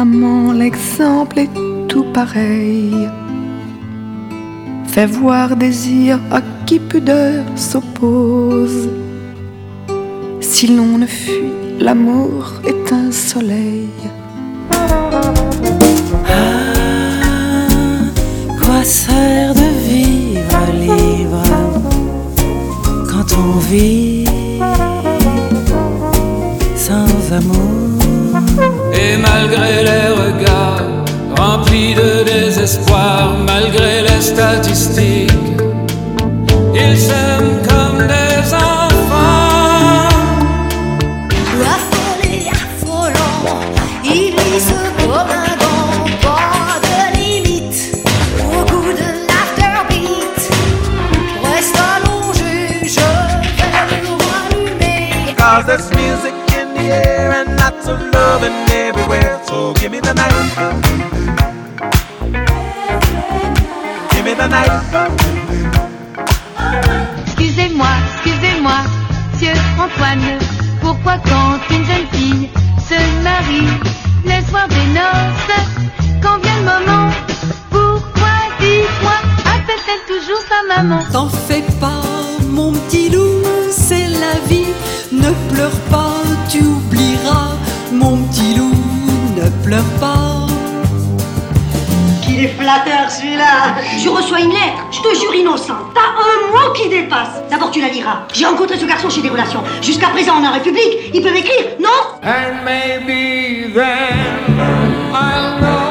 amant, l'exemple est tout pareil. Fait voir désir à qui pudeur s'oppose. Si l'on ne fuit, l'amour est un soleil. Quoi sert de vivre libre quand on vit sans amour? Et malgré les regards remplis de désespoir, malgré les statistiques, ils s'aiment comme des enfants. Affolé, affolant, ils lisent comme un gant, pas de limite, au goût de l'afterbeat. Reste allongé, je vais nous rallumer. Cause there's music in the air and lots of loving everywhere. So give me the night. Give me the night. Excusez-moi, monsieur Antoine, pourquoi quand une jeune fille se marie le soir des noces, quand vient le moment, pourquoi, dites-moi, appelle-t-elle toujours sa maman? T'en fais pas, mon petit loup, c'est la vie. Ne pleure pas, tu oublieras, mon petit loup, ne pleure pas. Qu'il est flatteur celui-là. Je reçois une lettre, je te jure innocente. T'as un mot qui dépasse. D'abord tu la liras. J'ai rencontré ce garçon chez des relations. Jusqu'à présent en République, il peut m'écrire, non? And maybe then I'll know